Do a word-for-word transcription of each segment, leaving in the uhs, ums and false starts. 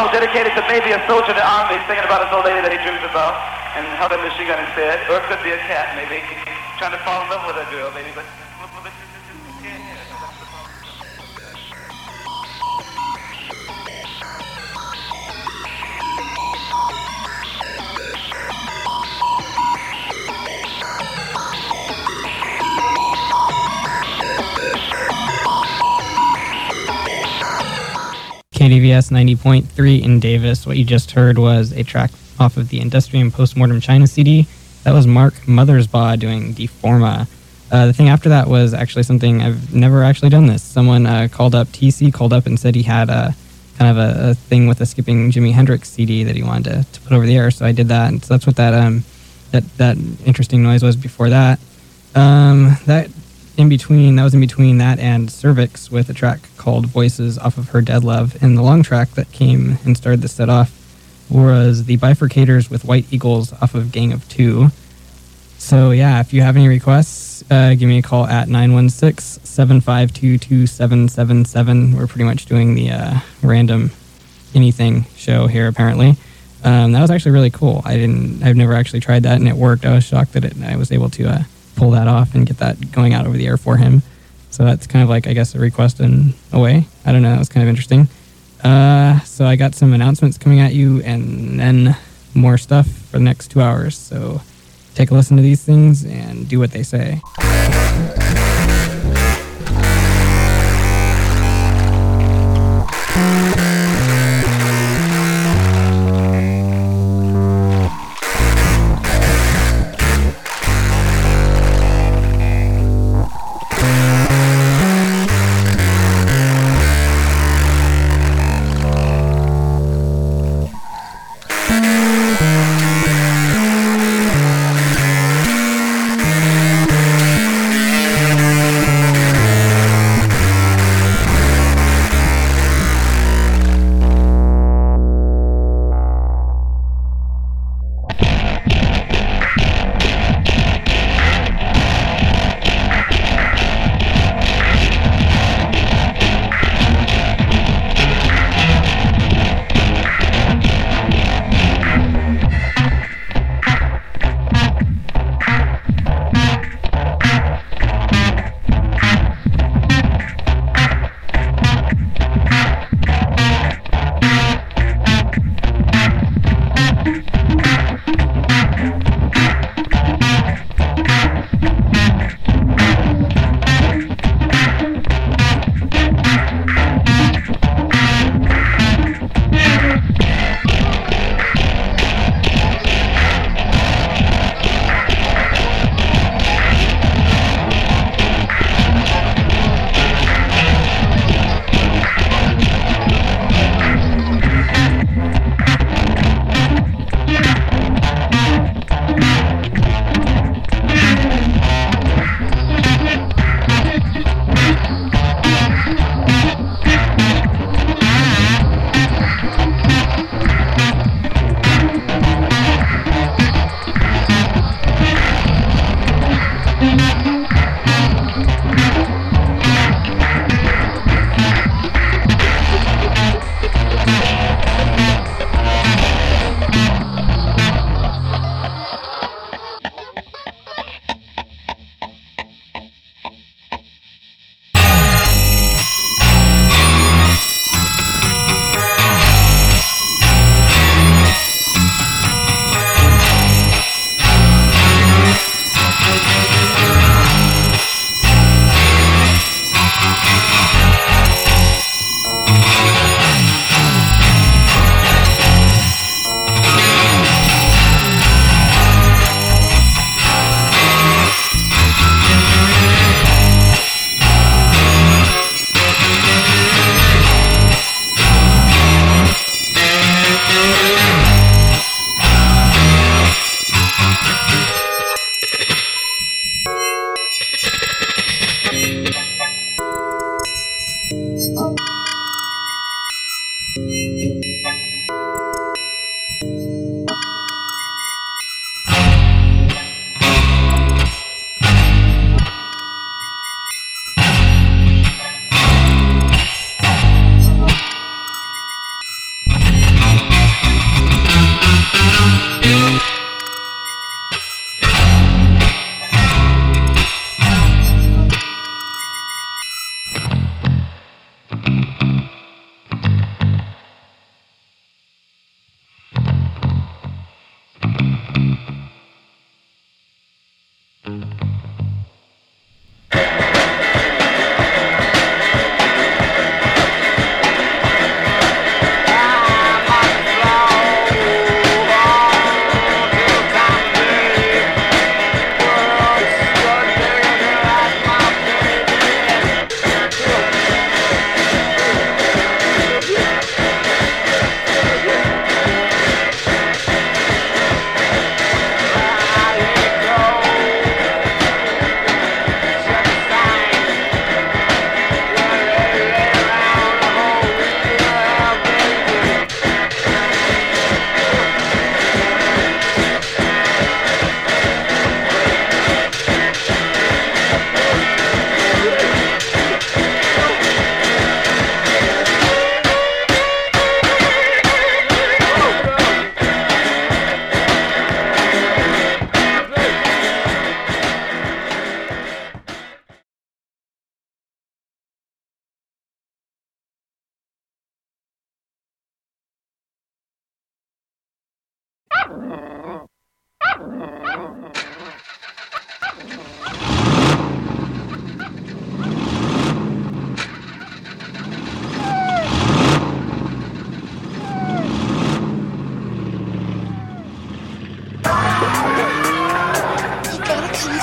song dedicated to maybe a soldier in the army singing about his old lady that he dreams about and held a machine gun instead, or it could be a cat, maybe trying to fall in love with a girl, maybe. But K D V S ninety point three in Davis. What you just heard was a track off of the Industrium Postmortem China C D. That was Mark Mothersbaugh doing Deforma. Uh, the thing after that was actually something I've never actually done this. Someone uh, called up, T C called up and said he had a kind of a, a thing with a skipping Jimi Hendrix C D that he wanted to, to put over the air. So I did that, and so that's what that um that that interesting noise was before that. Um, that in between, that was in between that and Cervix with a track called Voices off of Her Dead Love. And the long track that came and started the set off was the Bifurcators with White Eagles off of Gang of Two. So yeah, if you have any requests, uh, give me a call at nine one six, seven five two, two seven seven seven. We're pretty much doing the uh, random anything show here apparently. Um, that was actually really cool. I didn't, I've never actually tried that and it worked. I was shocked that it, I was able to uh, pull that off and get that going out over the air for him. So that's kind of like, I guess, a request in a way. I don't know. That was kind of interesting. Uh, so I got some announcements coming at you and then more stuff for the next two hours. So take a listen to these things and do what they say.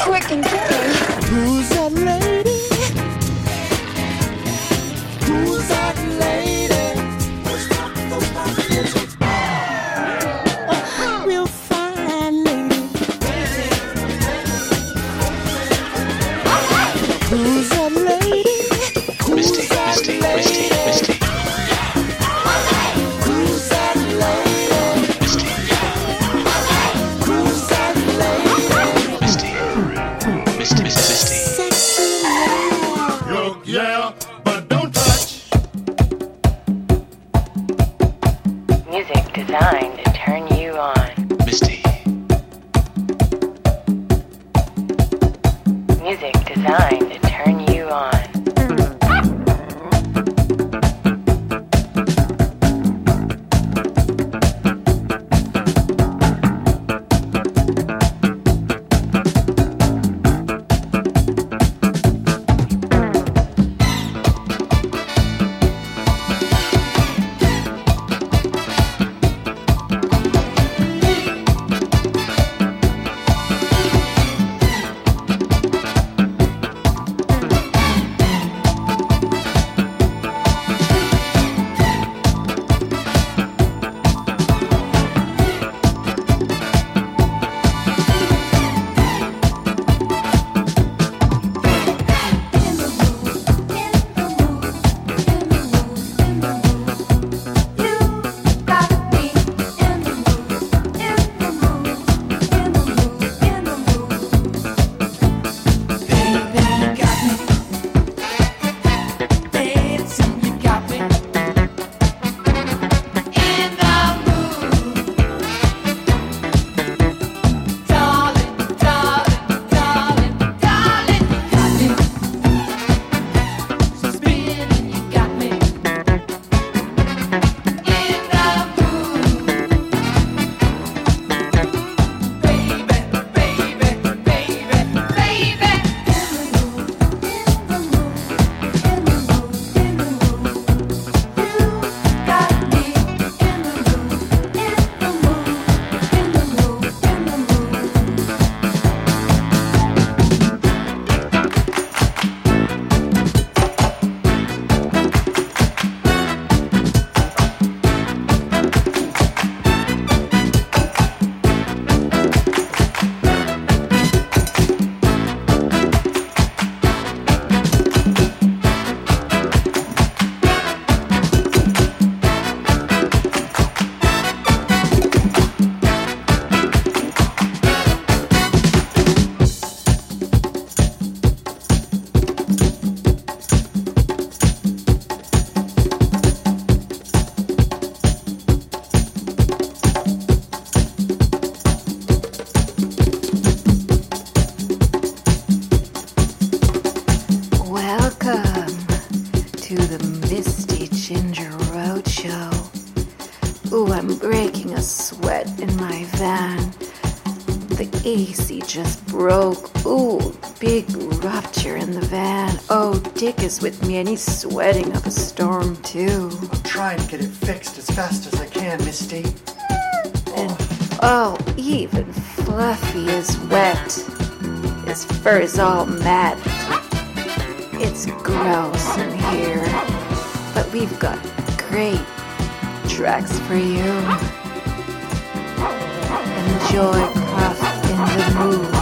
quick and dirty. Who's that lady? Who's that lady? A real fine lady. Who's that lady? Who's Misty, that Misty, lady? Misty, Misty. Who's that lady? Misty. Who's that lady? Misty. Misty, Misty, Misty. Sexy lady. Look, yeah, but don't touch. Music designed to turn you on. Misty. Music designed to turn you on. Ooh, I'm breaking a sweat in my van. The A C just broke. Ooh, big rupture in the van. Oh, Dick is with me and he's sweating up a storm too. I'm trying to get it fixed as fast as I can, Misty. And oh, even Fluffy is wet. His fur is all matted. It's gross in here, but we've got great tracks for you. Enjoy Craft in the Mood.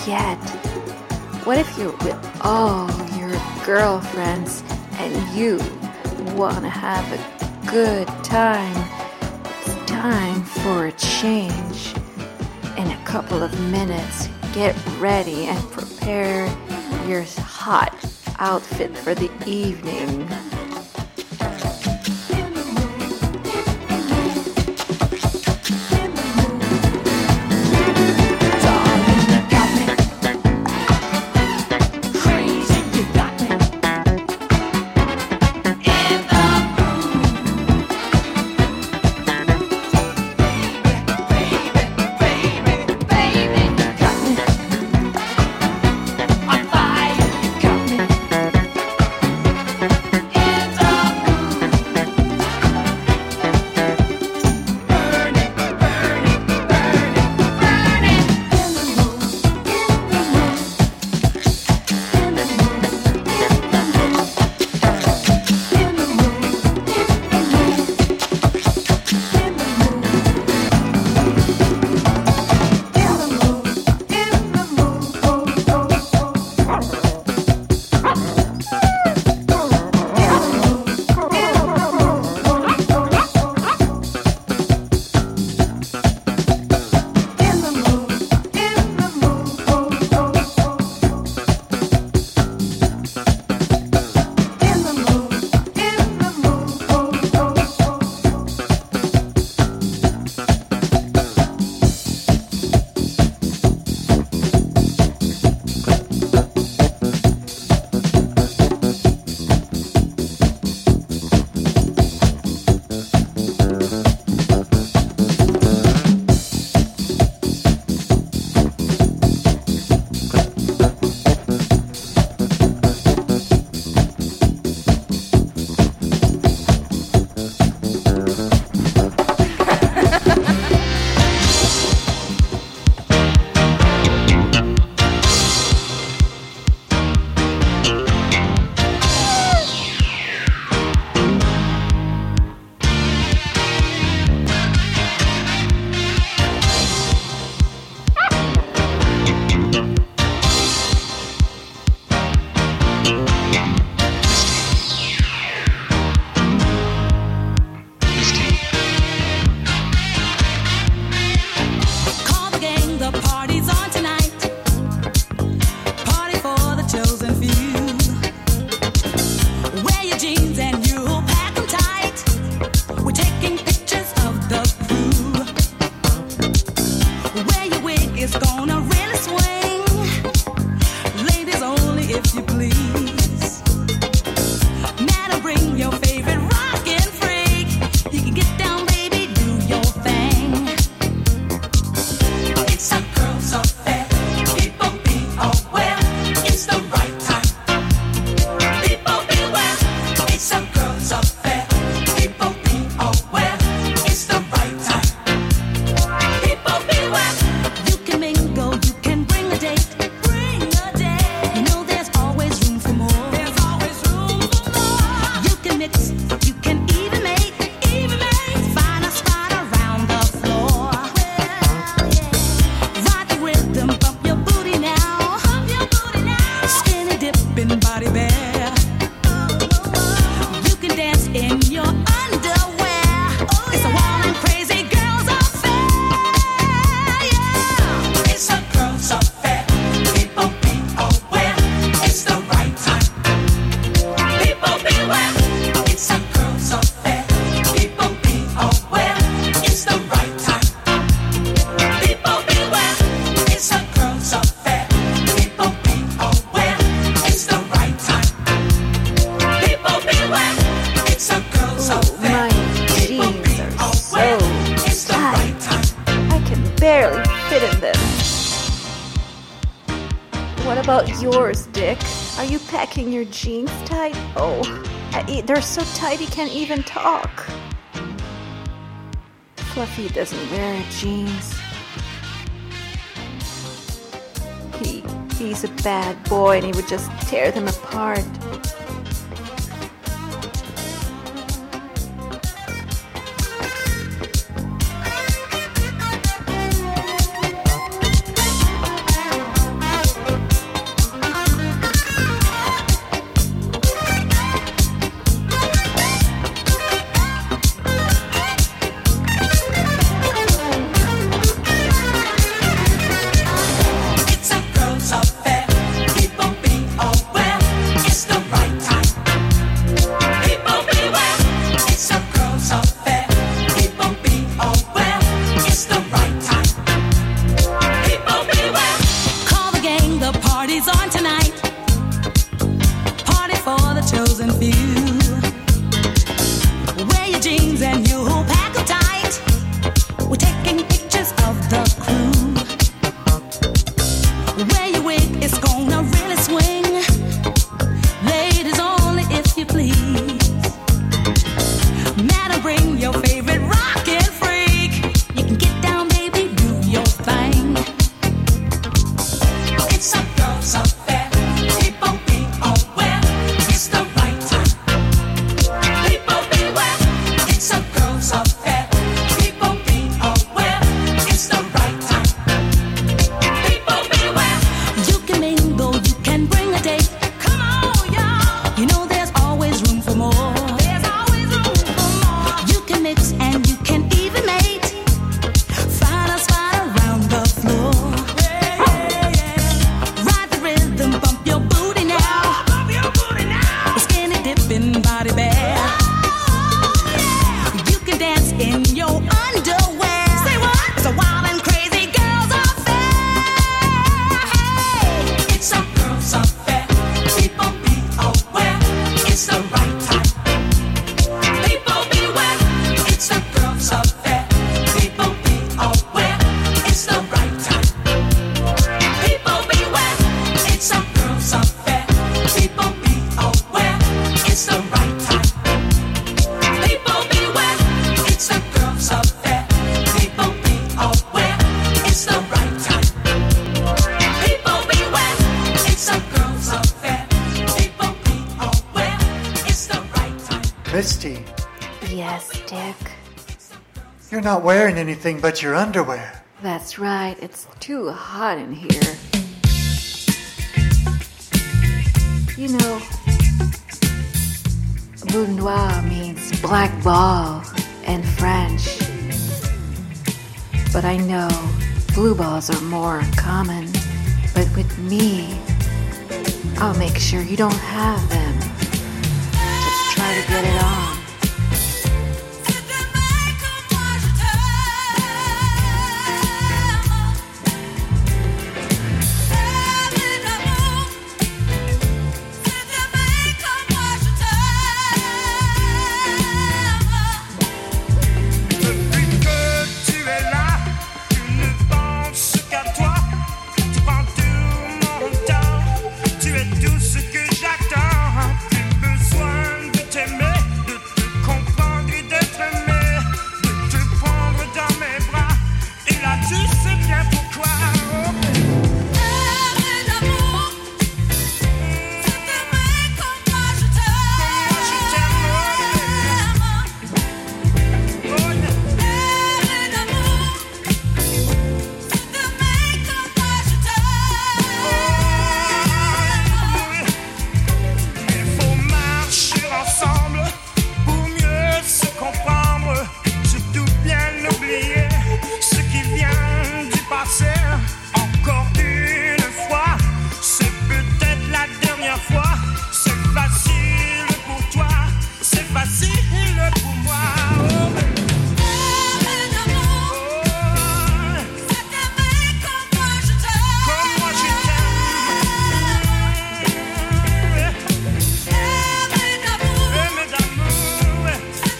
yet. What if you're with all your girlfriends and you want to have a good time? It's time for a change. In a couple of minutes, get ready and prepare your hot outfit for the evening. Yours, Dick. Are you packing your jeans tight? Oh, I, they're so tight he can't even talk. Fluffy doesn't wear jeans. He he's a bad boy and he would just tear them apart. then you'll pack 'em tight. We're taking pictures of the crew. Where your wig is gonna really swing. Ladies only if you please. Madam, bring your favorite rockin' freak. You can get down, baby, do your thing. It's a girls' affair. People be aware. It's the right time. People beware. It's a girls' affair. People be aware. It's the right time. People beware. You can mingle, you can bring a date. Come on, y'all. You know there's always room for more. There's always room for more. You can mix and you can even mate. Find a spot around the floor. Yeah, yeah, yeah. Ride the rhythm, bump your booty now. Bump your booty now. The skinny dipping body bear. You can dance in your underwear. Say what? It's a wild and crazy girls' affair. Hey, it's a girls' affair. People be aware. It's the right time. People beware. It's a girls' affair. People be aware. It's the right time. People beware. It's a girls' affair. People be aware. It's the right time. People beware. It's a girls' affair. People be aware. It's the right time. People beware. It's a girls' affair. People be aware. It's the right time. Misty, Yes, Dick. you're not wearing anything but your underwear. That's right. It's too hot in here. You know, boudoir means black ball in French. But I know blue balls are more common. But with me, I'll make sure you don't have them. Just try to get it on. Depuis que tu es là, tu ne penses qu'à toi. Tu prends tout mon temps. Tu es tout ce que j'attends. J'ai besoin de t'aimer, de te comprendre et d'être aimé, de te prendre dans mes bras. Et là, tu sais bien pourquoi. Oh, moi, je t'aime. Oh, yeah. Il faut marcher ensemble pour mieux se comprendre, surtout bien oublier ce qui vient du passé. Encore une fois, c'est peut-être la dernière fois. C'est facile pour toi, c'est facile pour moi. Oh, comme moi je t'aime. Aimer d'amour.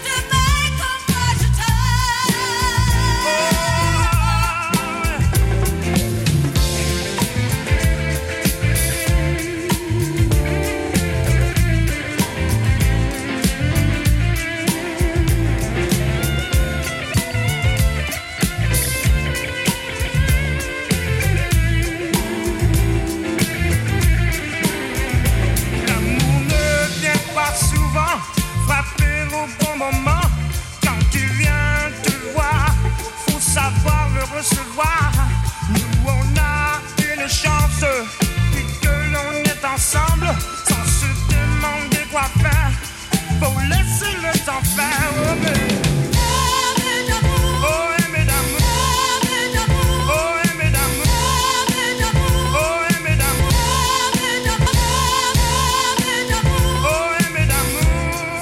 L'amour ne vient pas souvent frapper au bon moment. Quand tu viens te voir, faut savoir le recevoir. Nous on a une chance, puis que l'on est ensemble, sans se demander quoi faire. Faut laisser le temps faire. Oh, mais- oh, aimer d'amour. Oh, aimer d'amour. Oh, aimer d'amour. Oh, aimer d'amour.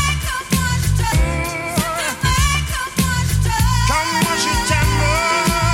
Comme moi je t'aime.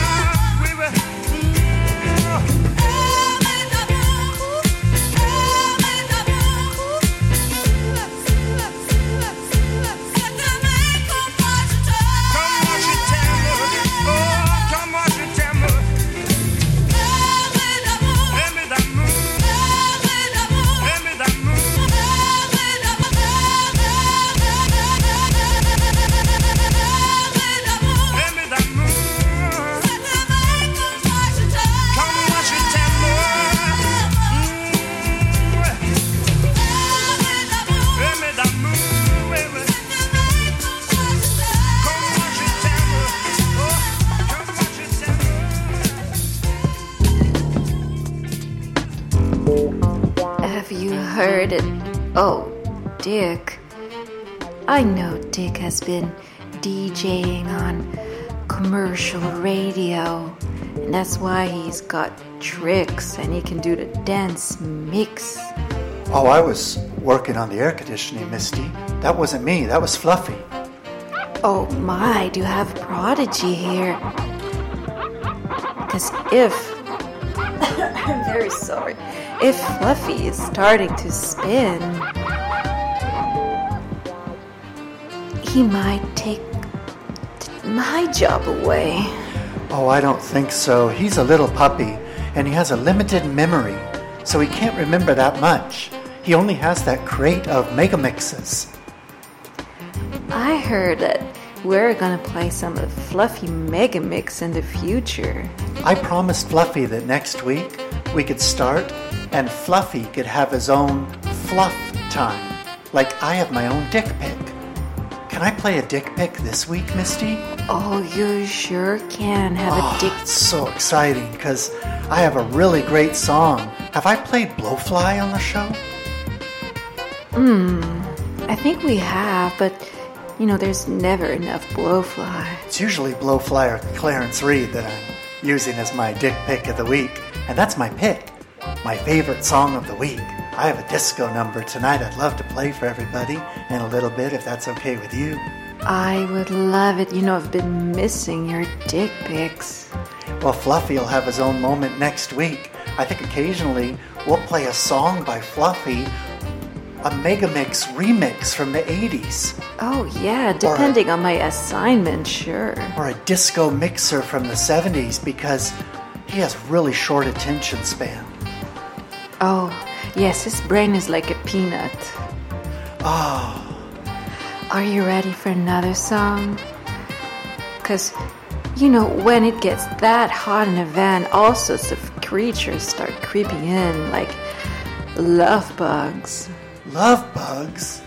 heard it. Oh, Dick. I know Dick has been DJing on commercial radio, and that's why he's got tricks and he can do the dance mix. Oh, I was working on the air conditioning, Misty. That wasn't me. That was Fluffy. Oh my, do you have a prodigy here? Because if... I'm very sorry. If Fluffy is starting to spin, he might take my job away. Oh, I don't think so. He's a little puppy, and he has a limited memory, so he can't remember that much. He only has that crate of Megamixes. I heard that we're gonna play some of Fluffy Megamix in the future. I promised Fluffy that next week we could start, and Fluffy could have his own fluff time, like I have my own dick pic. Can I play a dick pic this week, Misty? Oh, you sure can have Oh, a dick. it's so exciting, because I have a really great song. Have I played Blowfly on the show? Hmm, I think we have, but you know, there's never enough Blowfly. It's usually Blowfly or Clarence Reed that I'm using as my dick pic of the week, and that's my pick, my favorite song of the week. I have a disco number tonight I'd love to play for everybody in a little bit, if that's okay with you. I would love it. You know, I've been missing your dick pics. Well, Fluffy will have his own moment next week. I think occasionally we'll play a song by Fluffy, a Megamix remix from the eighties. Oh, yeah, depending on my assignment, sure. Or a disco mixer from the seventies, because he has really short attention span. Oh, yes, his brain is like a peanut. Oh. Are you ready for another song? Because, you know, when it gets that hot in a van, all sorts of creatures start creeping in, like love bugs. Love bugs?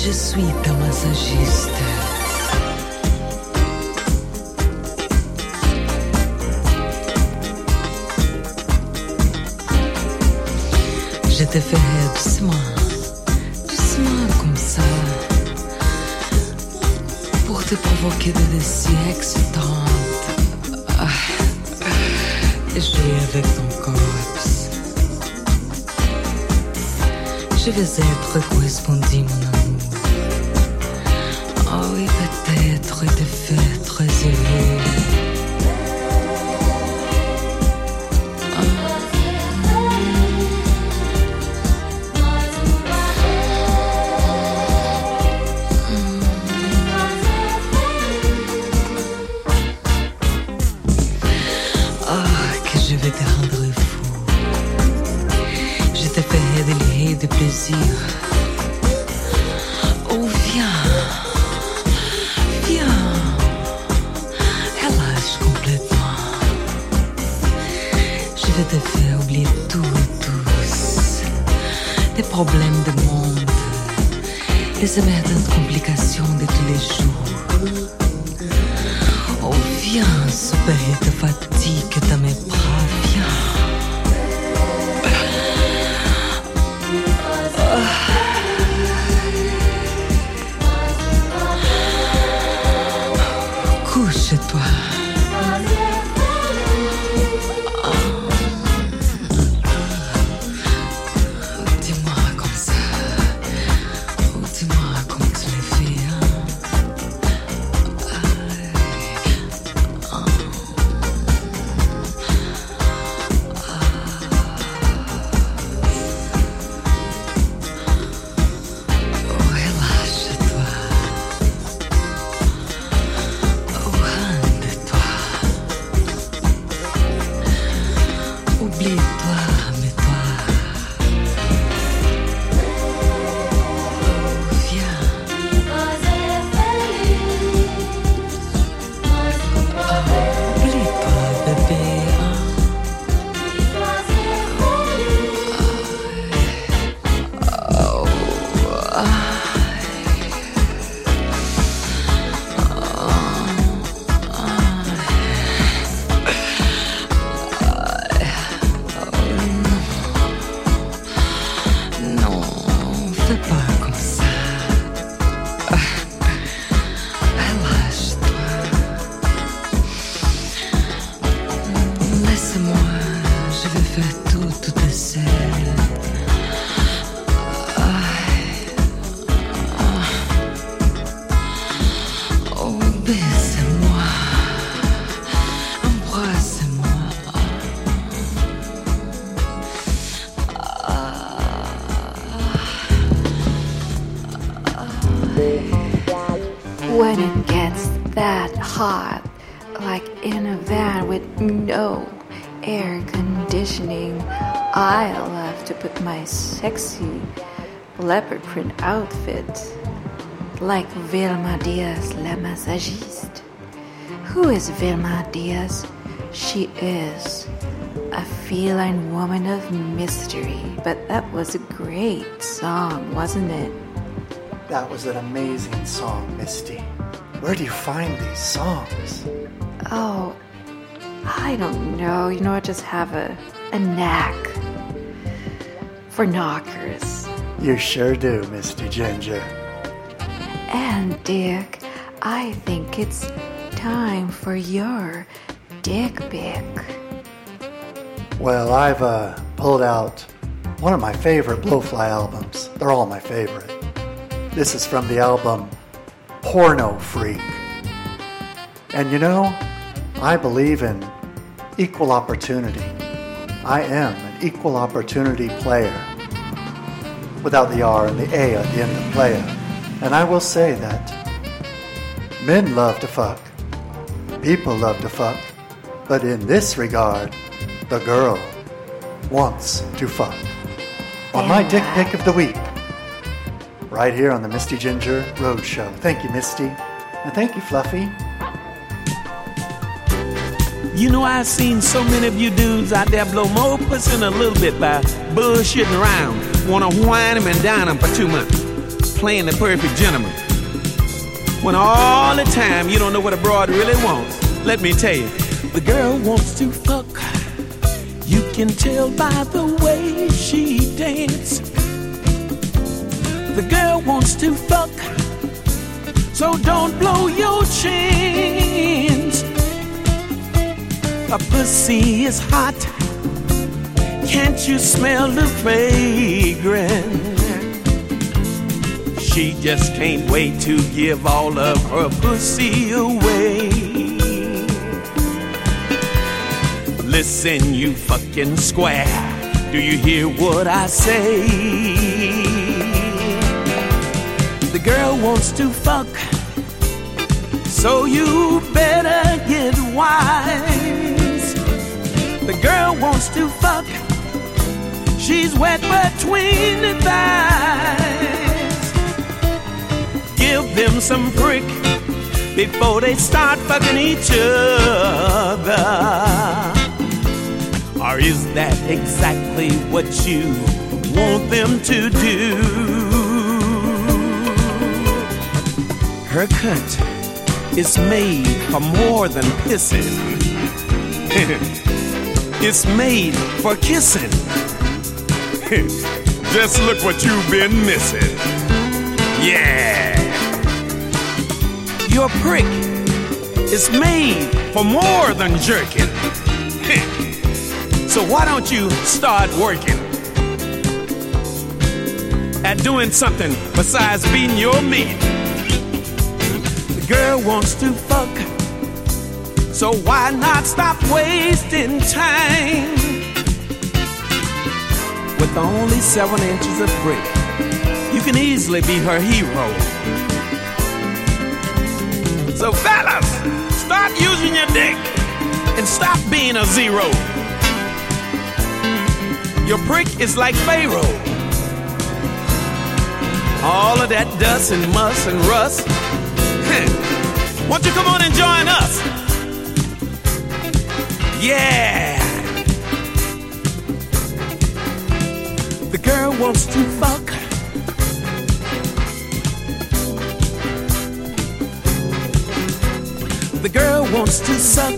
je suis ta massagiste. Je te ferai doucement, doucement comme ça, pour te provoquer de désirs excitants. Ah, et jouer avec ton corps. Je vais être correspondu, mon amour. Oh oui, peut-être te faire très heureux. De plaisir. Oh, viens, viens, relâche complètement. Je vais te faire oublier tout, tous les problèmes du monde, les émergentes complications de tous les jours. Oh, viens, supérer ta fatigue dans mes bras, viens. Couche-toi. Dis-moi comme ça. Oh, dis-moi comme tu le fais. When it gets that hot, like in a van with no air conditioning, I love to put my sexy leopard print outfit like Vilma Diaz, la massagiste. Who is Vilma Diaz? She is a feline woman of mystery, but that was a great song, wasn't it? That was an amazing song, Misty. Where do you find these songs? Oh, I don't know. You know, I just have a, a knack for knockers. You sure do, Misty Ginger. And Dick, I think it's time for your dick pic. Well, I've uh, pulled out one of my favorite Blowfly albums. They're all my favorite. This is from the album Porno Freak. And you know, I believe in equal opportunity. I am an equal opportunity player. Without the R and the A at the end of player. And I will say that men love to fuck. People love to fuck. But in this regard, the girl wants to fuck. On my dick pic of the week. Right here on the Misty Ginger Road Show. Thank you, Misty. And thank you, Fluffy. You know, I've seen so many of you dudes out there blow more pussy in a little bit by bullshitting around. Wanna whine them and dine them for two months. playing the perfect gentleman. When all the time you don't know what a broad really wants. Let me tell you, the girl wants to fuck. You can tell by the way she dances. The girl wants to fuck, so don't blow your chance. A pussy is hot. Can't you smell the fragrance? She just can't wait to give all of her pussy away. Listen, you fucking square, do you hear what I say? The girl wants to fuck, so you better get wise. The girl wants to fuck, she's wet between the thighs. Give them some prick before they start fucking each other. Or is that exactly what you want them to do? Her cunt is made for more than pissing. It's made for kissing. Just look what you've been missing. Yeah. Your prick is made for more than jerking. So why don't you start working at doing something besides beating your meat? The girl wants to fuck, so why not stop wasting time? With only seven inches of brick, you can easily be her hero. So fellas, start using your dick and stop being a zero. Your prick is like Pharaoh. All of that dust and muss and rust. Won't you come on and join us? Yeah. The girl wants to fuck. The girl wants to suck.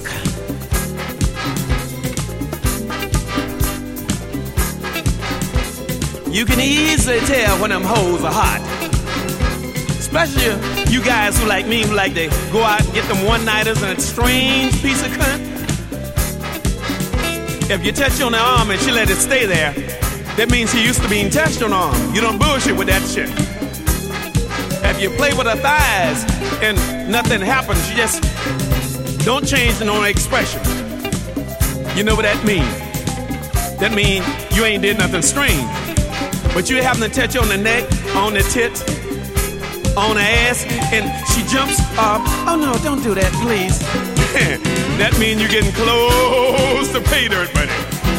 You can easily tell when them hoes are hot. Especially you guys who like me, who like to go out and get them one-nighters and a strange piece of cunt. If you touch on the arm and she let it stay there, that means she used to being touched on the arm. You don't bullshit with that shit. If you play with her thighs and nothing happens, you just don't change the no expression. You know what that means? That means you ain't did nothing strange. But you happen to touch on the neck, on the tits, on the ass, and she jumps up. Oh no, don't do that, please. That means you're getting close to pay dirt money.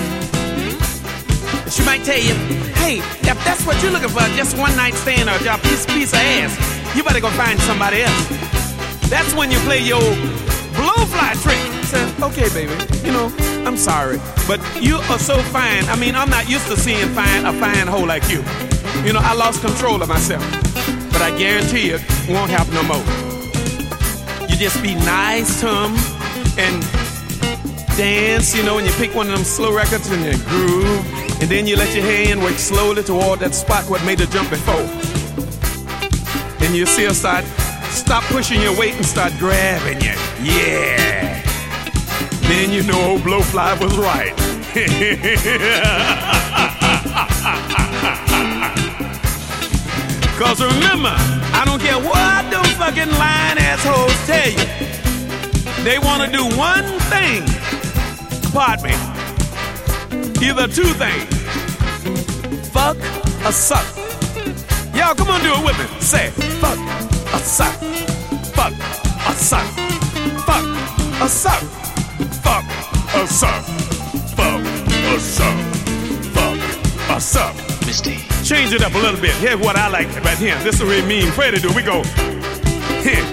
She might tell you, hey, if that's what you're looking for, just one night stand or a piece, piece of ass, you better go find somebody else. That's when you play your blowfly trick. Say, okay, baby, you know, I'm sorry, but you are so fine. I mean, I'm not used to seeing fine a fine hoe like you. You know, I lost control of myself, but I guarantee you, it won't happen no more. You just be nice to them and dance, you know, and you pick one of them slow records and you groove, and then you let your hand work slowly toward that spot what made her jump before. And you see her start, stop pushing your weight and start grabbing you. Yeah. Then you know old Blowfly was right. Cause remember, I don't care what them fucking lying assholes tell you. They wanna do one thing. Pardon me. Either two things. Fuck or suck. Y'all come on, do it with me. Say, fuck or suck. Fuck or suck. Fuck or suck. Fuck or suck. Fuck or suck. Fuck or suck. Misty. Change it up a little bit. Here's what I like right here. This is what we mean. Freddie do. We go here.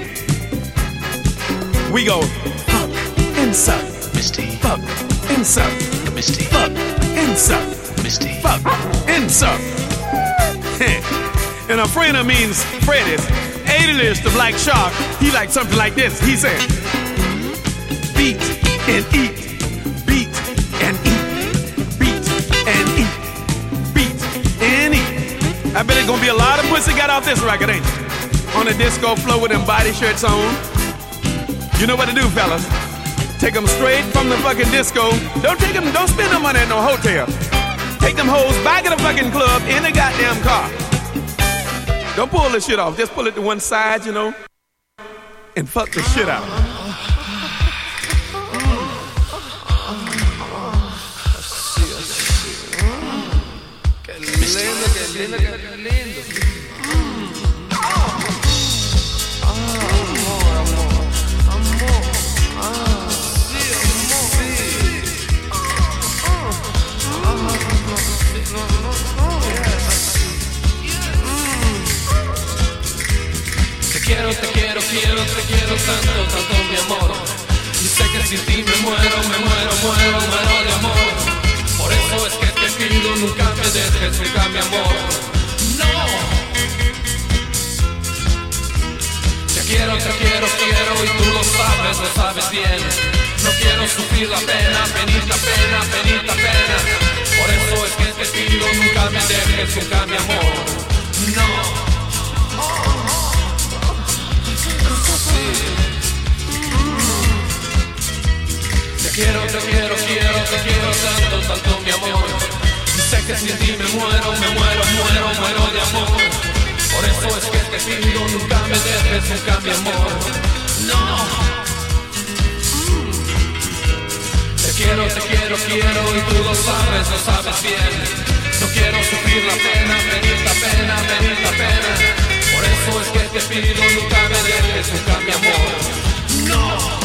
We go fuck and suck. Misty. Fuck and suck. Misty. Fuck and suck. Misty. Fuck and suck. And a friend means Freddy's. Alias, the Black Shark, he liked something like this. He said, beat and eat, beat and eat, beat and eat, beat and eat. I bet it's gonna be a lot of pussy got off this record, ain't it? On the disco floor with them body shirts on. You know what to do, fellas. Take them straight from the fucking disco. Don't take them, don't spend no money at no hotel. Take them hoes back at the fucking club in the goddamn car. Don't pull this shit off. Just pull it to one side, you know, and fuck the shit out. Te quiero, te quiero, quiero, te quiero tanto, tanto mi amor. Y sé que sin ti me muero, me muero, muero, muero de amor. Por eso es que te pido, nunca me dejes, nunca mi amor. No. Te quiero, te quiero, quiero y tú lo sabes, lo sabes bien. No quiero sufrir la pena, penita pena, penita pena. Por eso es que te pido, nunca me dejes, nunca mi amor. No. Te quiero, te quiero, quiero, te quiero tanto, tanto mi amor. Y sé que sin ti me muero, me muero, muero, muero de amor. Por eso es que te pido, nunca me dejes, nunca mi amor. No. Te quiero, te quiero, quiero y tú lo sabes, lo sabes bien. No quiero sufrir la pena, venir la pena, venir la pena. Por eso es que te pido, nunca me dejes, nunca mi amor. No.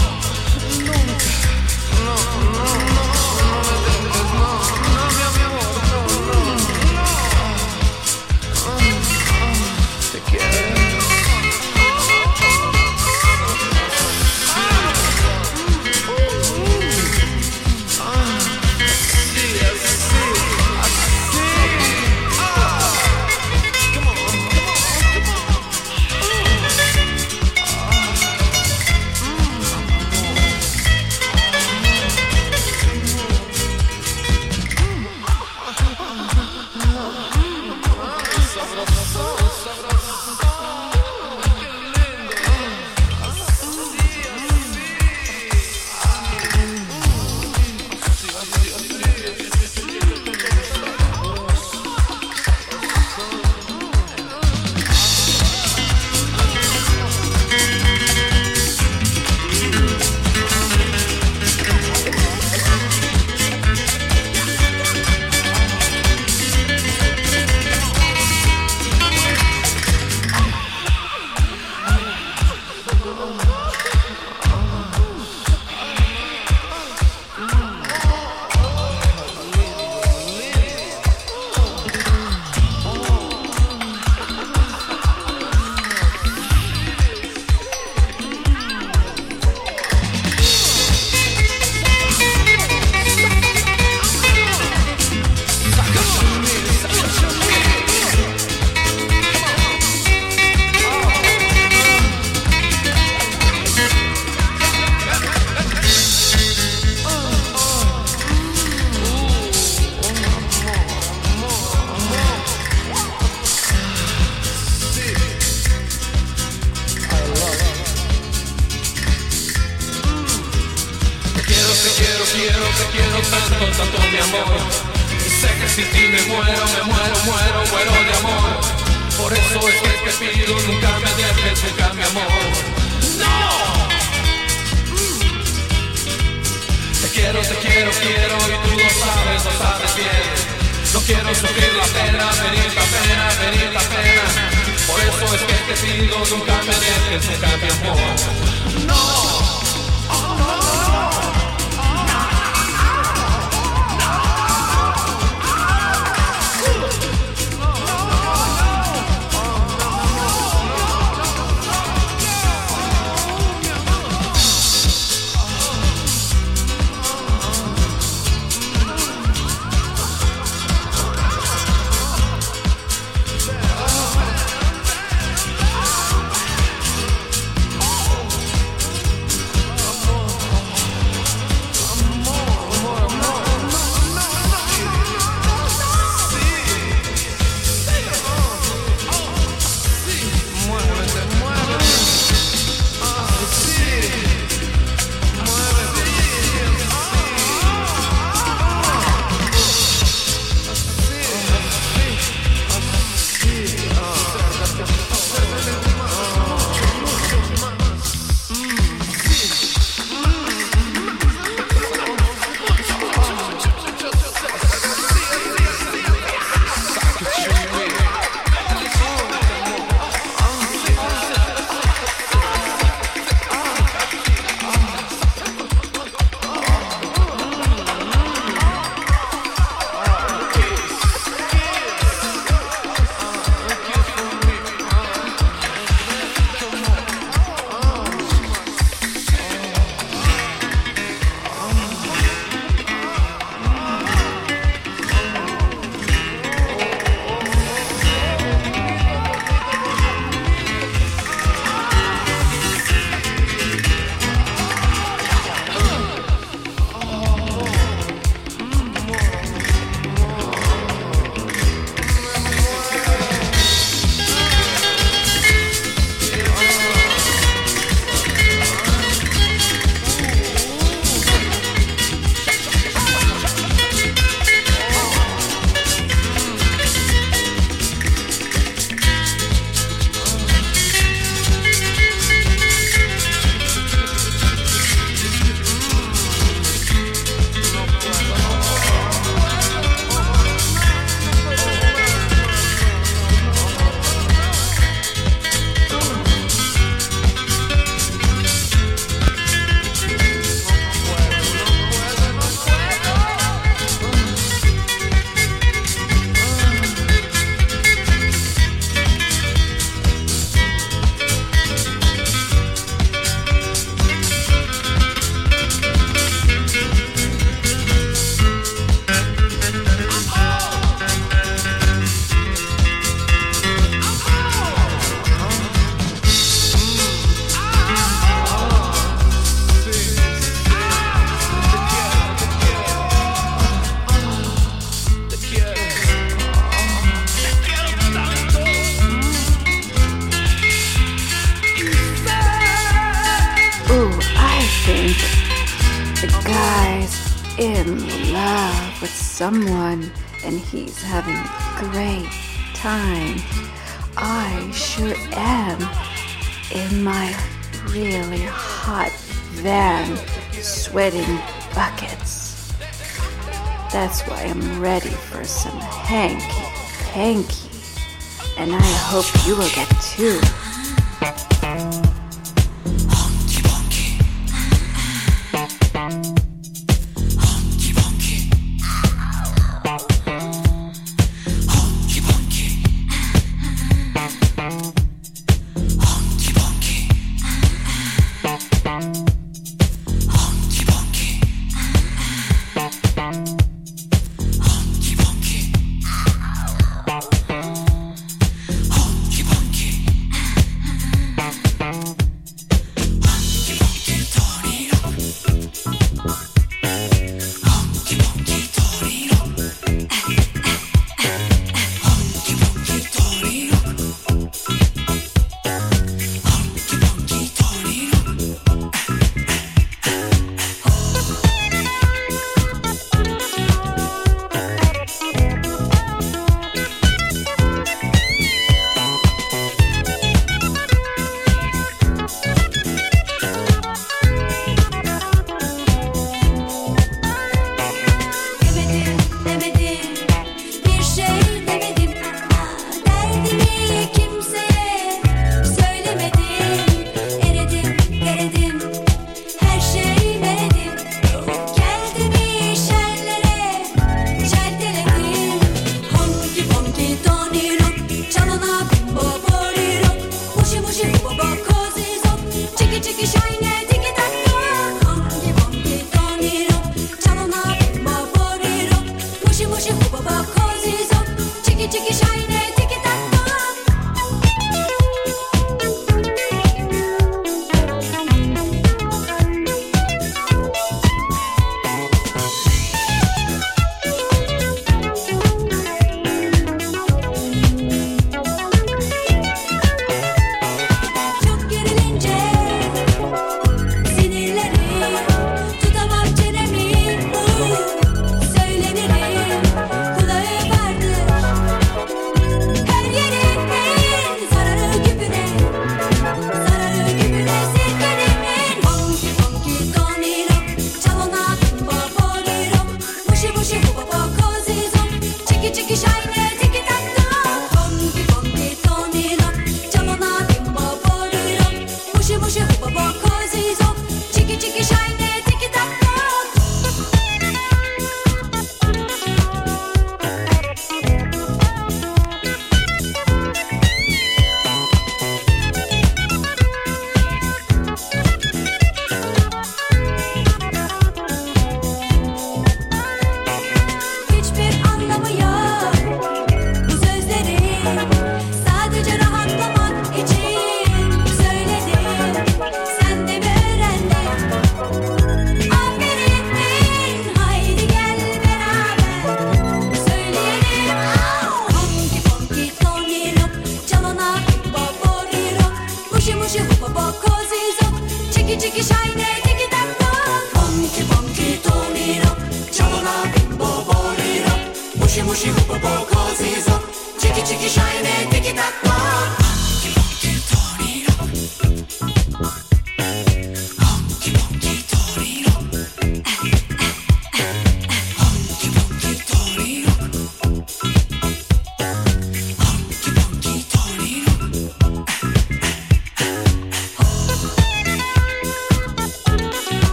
in love with someone and he's having a great time. I sure am in my really hot van, sweating buckets. That's why I'm ready for some hanky-panky, and I hope you will get two.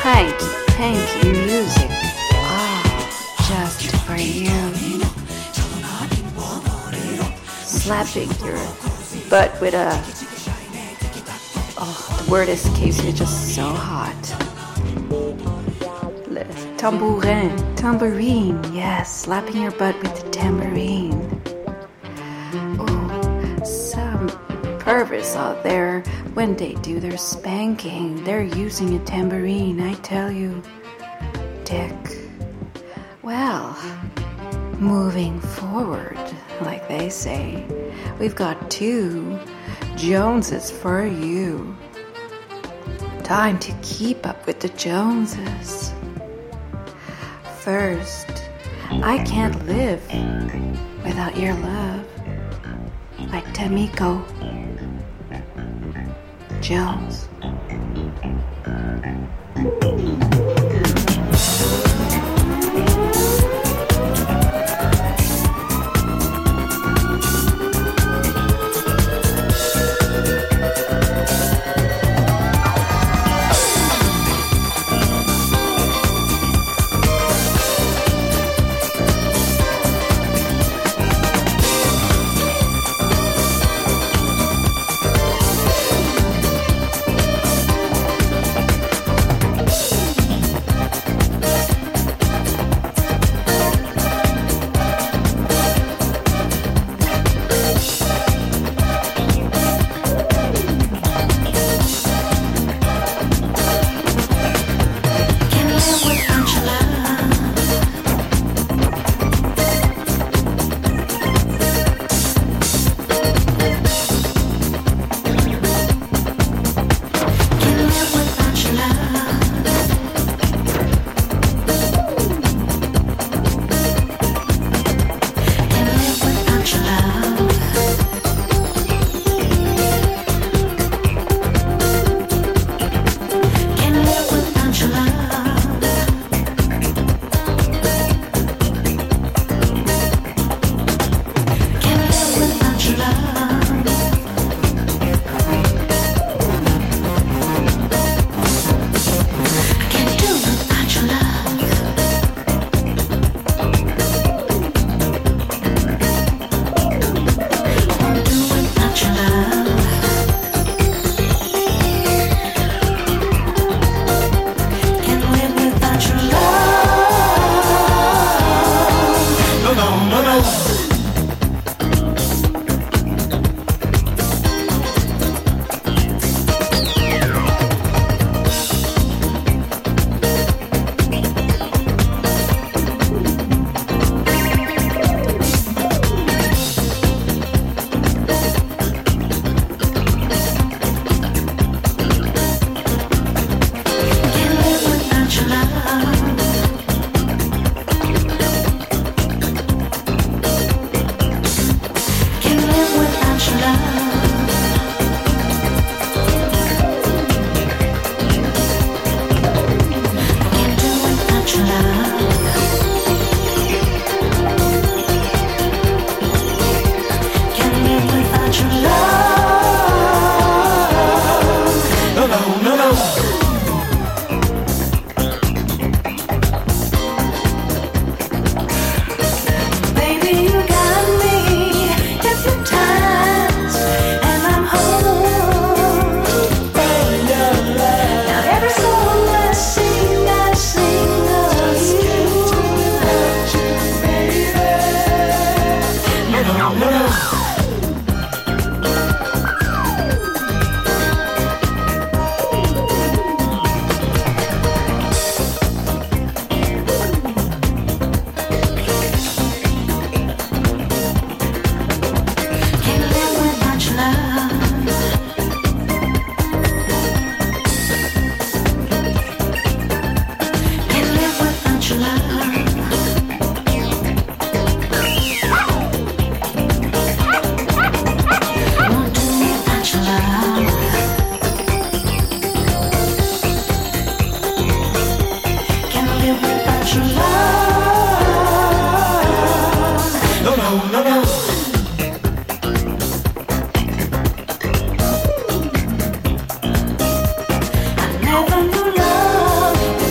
hanky panky music. Oh, just for you. Slapping your butt with a. Oh, the word escapes me, just so hot. Le tambourin, tambourine, yes, slapping your butt with the tambourine. Oh, some perverts out there, when they do their spanking, they're using a tambourine, I tell you. Dick. Well, moving forward, like they say, we've got two Joneses for you. Time to keep up with the Joneses. First, I Can't Live Without Your Love by Tamiko Jones. Never knew love.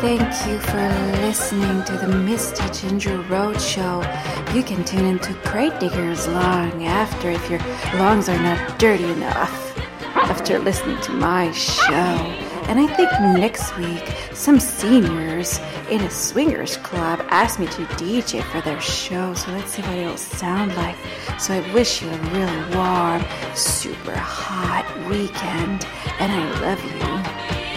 Thank you for listening to the Misty Ginger Road Show. You can tune into Crate Diggers long after if your lungs are not dirty enough after listening to my show. And I think next week, some seniors in a swingers club asked me to D J for their show, so let's see what it'll sound like. So I wish you a really warm, super hot weekend, and I love you.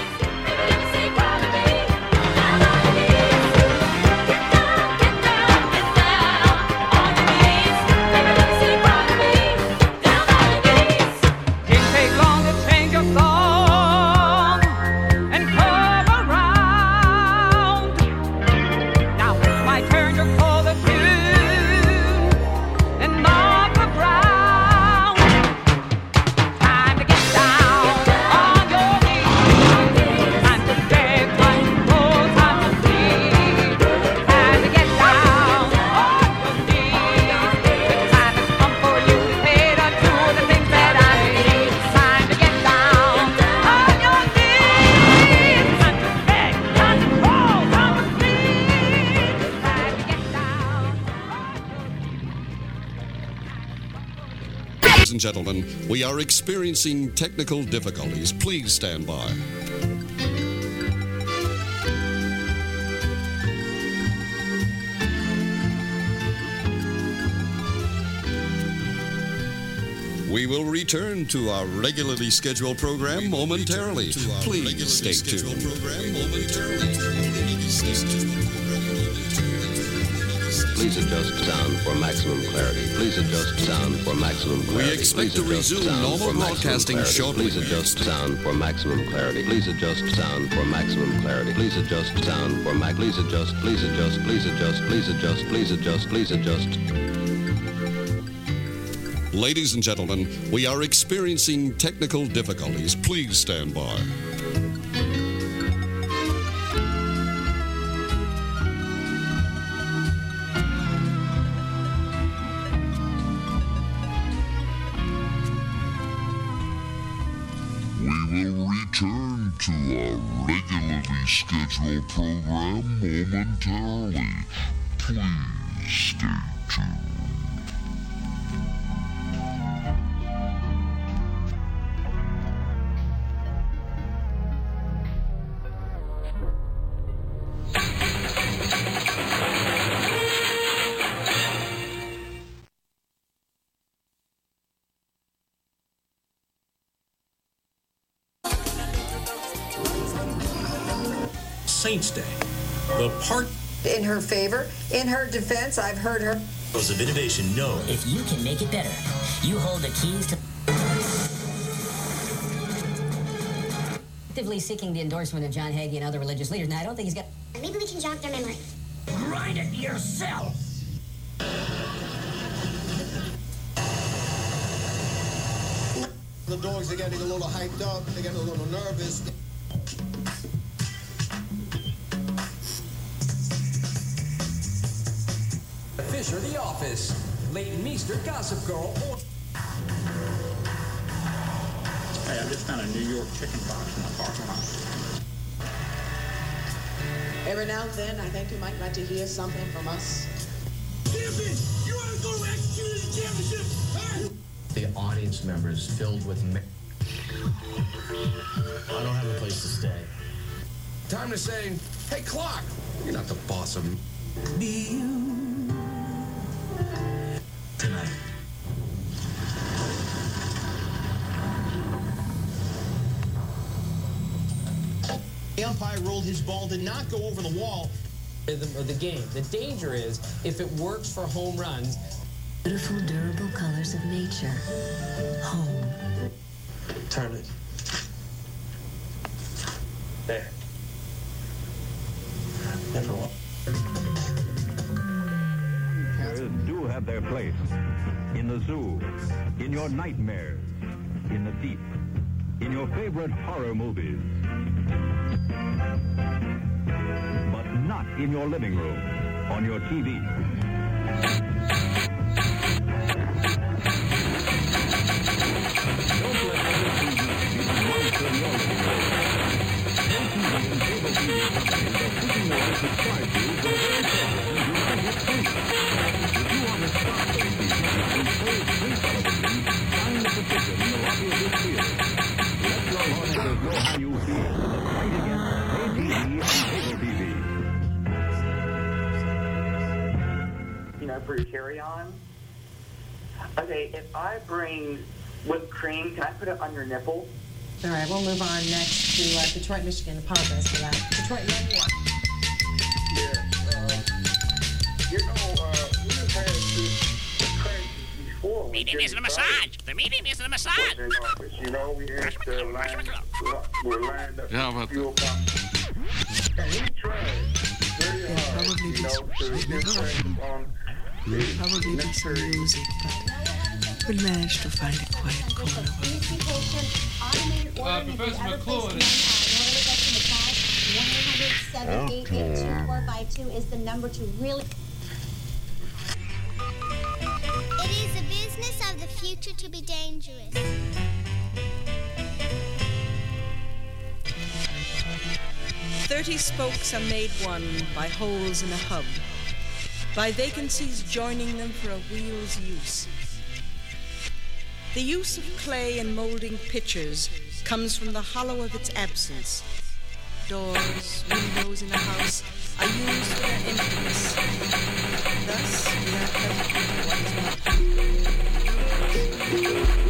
Ladies and gentlemen, we are experiencing technical difficulties. Please stand by. We will return to our regularly scheduled program momentarily. Please stay tuned. Please adjust sound for maximum clarity. Please adjust sound for maximum clarity. We expect to resume normal broadcasting shortly. Please adjust sound for maximum clarity. Please adjust sound for maximum clarity. Please adjust sound for max. Please adjust. Please adjust. Please adjust. Please adjust. Please adjust. Please adjust. Ladies and gentlemen, we are experiencing technical difficulties. Please stand by. Return to our regularly scheduled program momentarily. Please stay tuned. Saints Day. The part in her favor. In her defense, I've heard her. of innovation. No. If you can make it better, you hold the keys to actively seeking the endorsement of John Hagee and other religious leaders. Now, I don't think he's got. Maybe we can jog their memory. Write it yourself. The dogs are getting a little hyped up. They're getting a little nervous. Fisher, The Office, Leighton Meester, Gossip Girl. Hey, I just found a New York chicken box in the parking lot. Every now and then, I think you might like to hear something from us. Champion, you want to go to execute the championship? Huh? The audience members filled with. Ma- I don't have a place to stay. Time to say, hey, clock, you're not the boss of me. Be you. Tonight. The umpire rolled his ball, did not go over the wall. Of the game. The danger is if it works for home runs. Beautiful, durable colors of nature. Home. Turn it. There. Never will. Do have their place in the zoo, in your nightmares, in the deep, in your favorite horror movies, but not in your living room, on your T V. Don't let everything be a monster in your living room. No T V and cable T V companies are subscribe to the very program you might get free. If you want to stop those T Vs and save free television, sign the petition in the lobby of this theater. Let your lawmakers know how you feel in the fight against pay T V and cable T V. You know, for your carry-on. Okay, if I bring whipped cream, can I put it on your nipple? All right, we'll move on next to uh, Detroit, Michigan. Apologize for that. Detroit, Michigan. Yeah, uh, you know, uh, we have had this crisis before. The meeting isn't a massage. The meeting isn't a massage. In office, you know, we had the line, we're lined up. Yeah, but And he tried very hard, you know, to get friends on There'll probably be some music, but we'll manage to find a quiet corner where we can go. Uh, Professor McClure. one eight hundred, seven eight eight, two four five two is the number to really... It is the business of the future to be dangerous. Thirty spokes are made one by holes in a hub, by vacancies joining them for a wheel's use. The use of clay in molding pitchers comes from the hollow of its absence. Doors, windows in a house are used for their emptiness. Thus, we are present with what is not.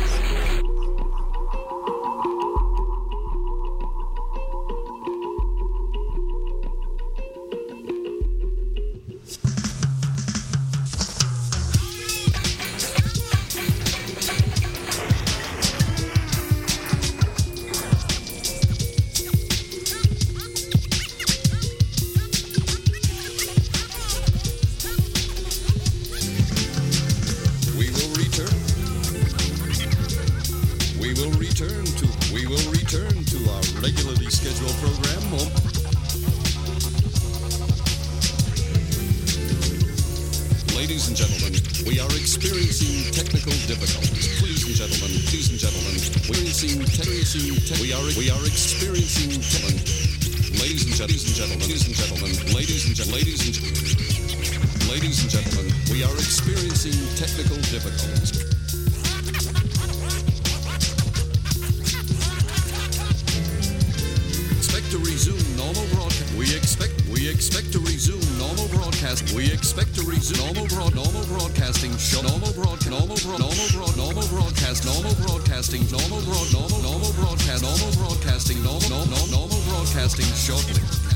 Normal broad, normal broadcasting, normal, normal, normal broadcasting shortly.